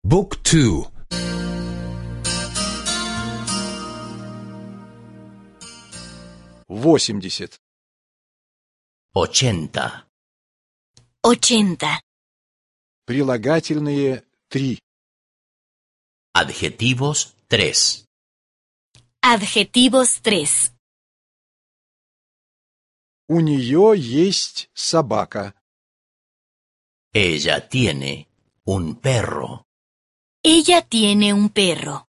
บุ๊กทู 80. 80. 80. Прилагательные 3. Adjetivos 3. Adjetivos 3. У нее есть собака. Ella tiene un perro. Ella tiene un perro.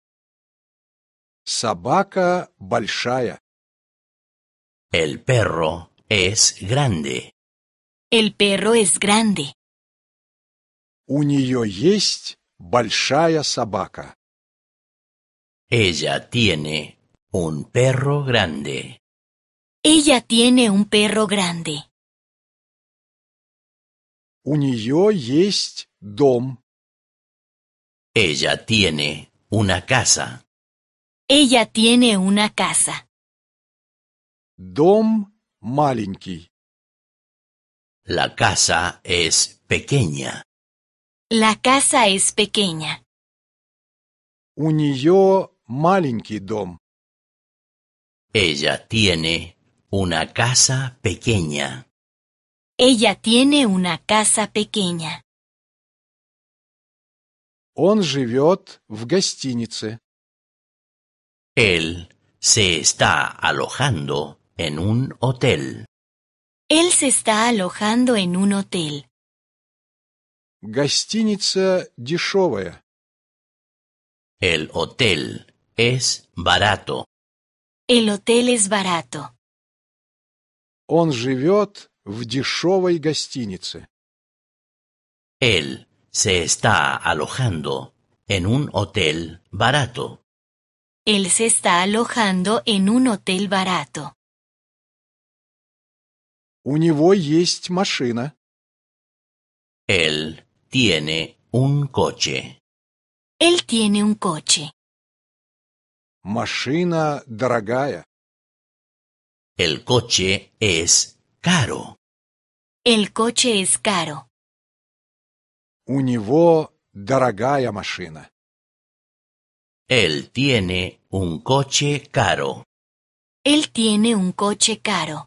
Собака большая. El perro es grande. El perro es grande. У нее есть большая собака. Ella tiene un perro grande. Ella tiene un perro grande. У нее есть дом. Ella tiene una casa. Ella tiene una casa. Дом маленький. La casa es pequeña. La casa es pequeña. У нее маленький дом. Ella tiene una casa pequeña. Ella tiene una casa pequeña. Он живет в гостинице. Él se está alojando en un hotel. Él se está alojando en un hotel. Гостиница дешевая. El hotel es barato. El hotel es barato. Он живет в дешевой гостинице. Él se está alojando en un hotel barato. Él se está alojando en un hotel barato. У него есть машина. Él tiene un coche. Él tiene un coche. Машина дорогая. El coche es caro. El coche es caro. У него дорогая машина. Él tiene un coche caro. Él tiene un coche caro.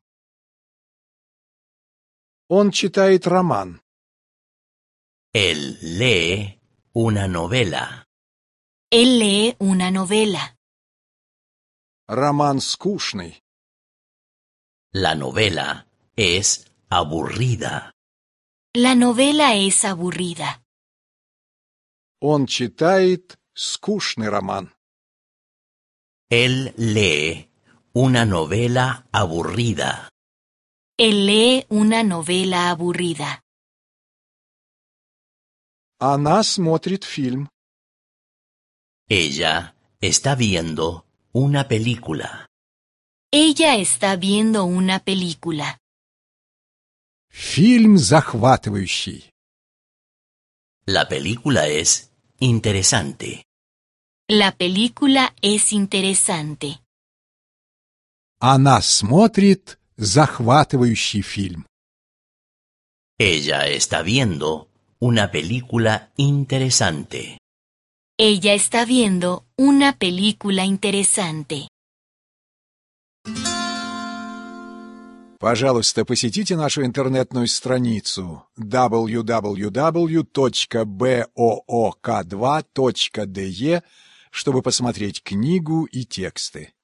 Он читает роман. Él lee una novela. Él lee una novela. Роман скучный. La novela es aburrida. La novela es aburrida. Он читает скучный роман. Él lee una novela aburrida. Él lee una novela aburrida. Она смотрит фильм. Ella está viendo una película. Ella está viendo una película. Фильм захватывающий. La película es interesante. La película es interesante. Она смотрит захватывающий фильм. Ella está viendo una película interesante. Ella está viendo una película interesante. Пожалуйста, посетите нашу интернетную страницу www.book2.de, чтобы посмотреть книгу и тексты.